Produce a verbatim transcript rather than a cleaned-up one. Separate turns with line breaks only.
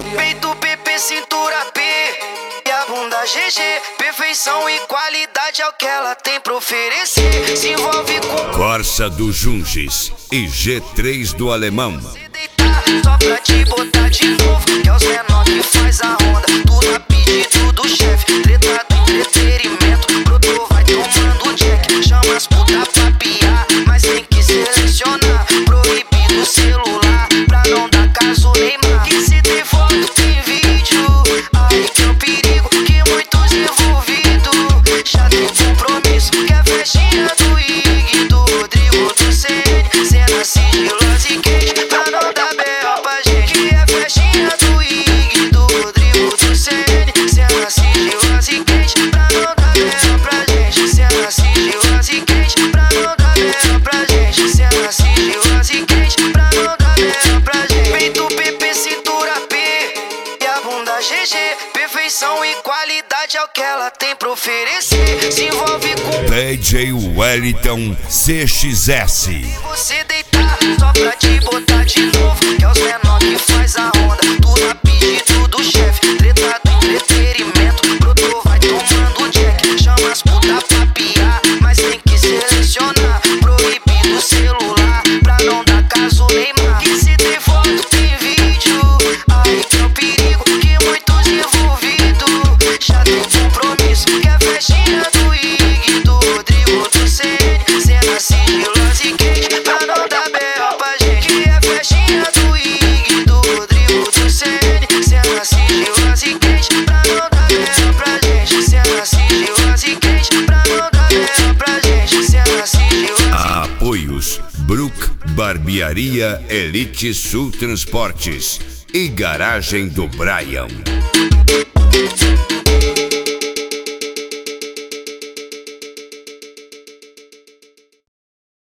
Peito P P, cintura P e a bunda G G. Perfeição e qualidade é o que ela tem pra oferecer. Se envolve com
Corsa do Junges e G três do Alemão.
Se deitar só pra te botar de novo, que é os menor que faz a onda. Tudo a pedido do chefe, treta do entretenimento. Brotou, vai tomando jack, chama as puta pra piar, mas tem que selecionar. Proibido o celular pra não dar caso Neymar. Que se tem foto, tem vídeo, aí que é o perigo, que muitos envolvidos já tem compromisso. Que é festinha do Ig, do Rodrigo, do C N, cena sigilosa e quente pra não dar B O pra gente. Que é festinha do Ig, do Rodrigo, do C N, cena sigilosa e quente pra não dar B O pra gente. Cena sigilosa e quente pra não dar B O pra gente. Cena sigilosa e quente pra não dar B O pra gente. Peito P P, cintura P e a bunda G G. Perfeição e qualidade é o que ela tem pra oferecer. Se envolve com
D J Wellington C X S.
você deitar só pra te botar de novo, que é os menor que faz a onda. Tudo a pedido do chefe, treta do entretenimento. Brotou, vai tomando jack, chama as puta pra piar, mas tem que selecionar. Proibido o celular pra não dar caso Neymar. Que se tem foto, tem vídeo, aí que é o perigo, que muitos envolvidos já tem compromisso. Que é festinha do Ig, do Rodrigo, do C N, cena sigilosa e quente pra não dar B O pra gente. Que é festinha do Ig, do Rodrigo, do C N, cena sigilosa e quente pra não dar B O pra gente. Cena sigilosa e quente pra não dar B O pra gente. Cena sigilosa.
Apoios Brook Barbearia Elite Sul Transportes e Garagem do Brian.